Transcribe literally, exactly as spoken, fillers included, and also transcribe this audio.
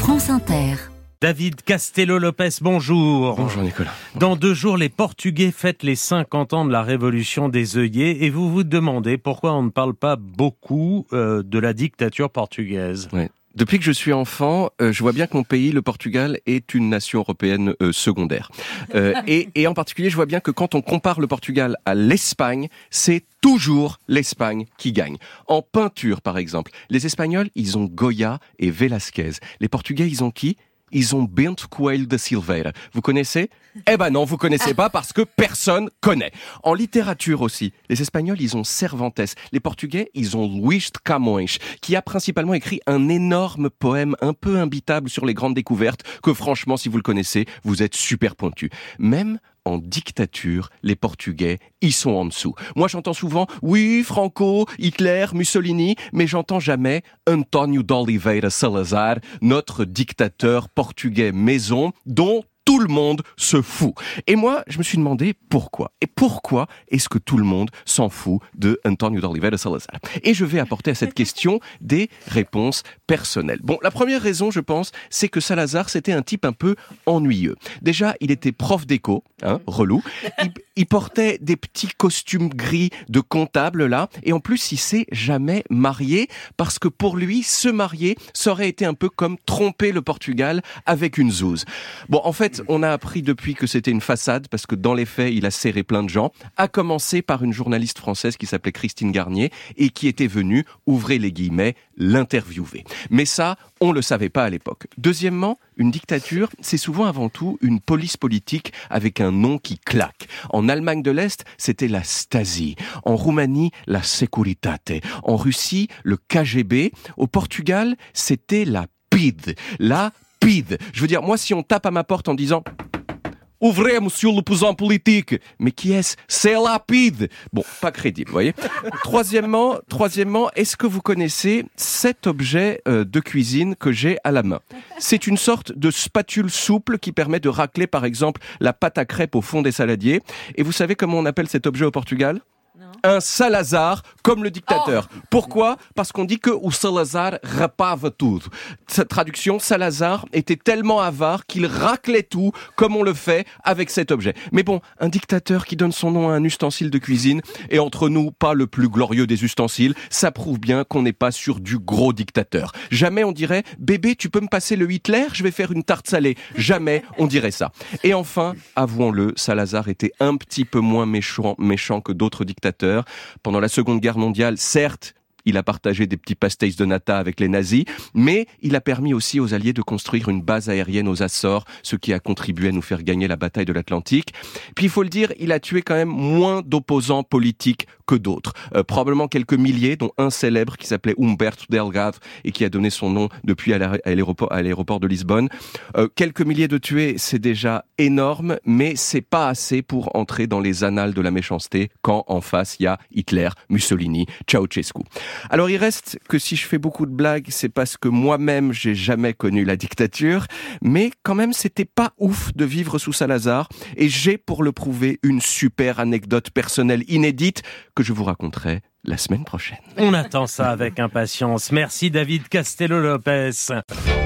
France Inter. David Castello-Lopez, bonjour. Bonjour Nicolas. Dans deux jours, les Portugais fêtent les cinquante ans de la révolution des œillets et vous vous demandez pourquoi on ne parle pas beaucoup euh, de la dictature portugaise. Ouais. Depuis que je suis enfant, euh, je vois bien que mon pays, le Portugal, est une nation européenne euh, secondaire. Euh, et, et en particulier, je vois bien que quand on compare le Portugal à l'Espagne, c'est toujours l'Espagne qui gagne. En peinture, par exemple, les Espagnols, ils ont Goya et Velázquez. Les Portugais, ils ont qui ? Ils ont Bento Coelho da Silveira. Vous connaissez ? Eh ben non, vous connaissez pas parce que personne connaît. En littérature aussi, les Espagnols, ils ont Cervantes. Les Portugais, ils ont Luís de Camões, qui a principalement écrit un énorme poème un peu imbitable sur les grandes découvertes que franchement, si vous le connaissez, vous êtes super pointu. Même en dictature, les Portugais, ils sont en dessous. Moi, j'entends souvent, oui, Franco, Hitler, Mussolini, mais j'entends jamais António de Oliveira Salazar, notre dictateur portugais maison, dont tout le monde se fout. Et moi, je me suis demandé pourquoi. Et pourquoi est-ce que tout le monde s'en fout de António de Oliveira Salazar ? Et je vais apporter à cette question des réponses personnelles. Bon, la première raison, je pense, c'est que Salazar, c'était un type un peu ennuyeux. Déjà, il était prof d'éco, hein, relou. Il, il portait des petits costumes gris de comptable, là. Et en plus, il s'est jamais marié parce que pour lui, se marier, ça aurait été un peu comme tromper le Portugal avec une zouze. Bon, en fait, on a appris depuis que c'était une façade parce que dans les faits, il a serré plein de gens, à commencer par une journaliste française qui s'appelait Christine Garnier et qui était venue, ouvrez les guillemets, l'interviewer. Mais ça, on le savait pas à l'époque. Deuxièmement, une dictature, c'est souvent avant tout une police politique avec un nom qui claque. En Allemagne de l'Est, c'était la Stasi. En Roumanie, la Securitate. En Russie, le K G B. Au Portugal, c'était la P I D. La P I D. Je veux dire, moi, si on tape à ma porte en disant « Ouvrez, monsieur l'opposant politique !» Mais qui est-ce ? C'est la P I D. Bon, pas crédible, vous voyez. Troisièmement, troisièmement, est-ce que vous connaissez cet objet euh, de cuisine que j'ai à la main ? C'est une sorte de spatule souple qui permet de racler, par exemple, la pâte à crêpes au fond des saladiers. Et vous savez comment on appelle cet objet au Portugal ? Un Salazar, comme le dictateur. Oh. Pourquoi ? Parce qu'on dit que o Salazar rapava tudo. Cette traduction, Salazar était tellement avare qu'il raclait tout, comme on le fait avec cet objet. Mais bon, un dictateur qui donne son nom à un ustensile de cuisine, et entre nous, pas le plus glorieux des ustensiles, ça prouve bien qu'on n'est pas sur du gros dictateur. Jamais on dirait, bébé, tu peux me passer le Hitler ? Je vais faire une tarte salée. Jamais on dirait ça. Et enfin, avouons-le, Salazar était un petit peu moins méchant, méchant que d'autres dictateurs. Pendant la Seconde Guerre mondiale, certes, il a partagé des petits pastéis de nata avec les nazis, mais il a permis aussi aux Alliés de construire une base aérienne aux Açores, ce qui a contribué à nous faire gagner la bataille de l'Atlantique. Puis il faut le dire, il a tué quand même moins d'opposants politiques que d'autres. Euh, probablement quelques milliers, dont un célèbre qui s'appelait Humberto Delgado et qui a donné son nom depuis à l'aéroport, à l'aéroport de Lisbonne. Euh, quelques milliers de tués, c'est déjà énorme, mais c'est pas assez pour entrer dans les annales de la méchanceté quand en face il y a Hitler, Mussolini, Ceausescu. Alors il reste que si je fais beaucoup de blagues, c'est parce que moi-même j'ai jamais connu la dictature, mais quand même c'était pas ouf de vivre sous Salazar, et j'ai pour le prouver une super anecdote personnelle inédite que je vous raconterai la semaine prochaine. On attend ça avec impatience. Merci David Castello-Lopez.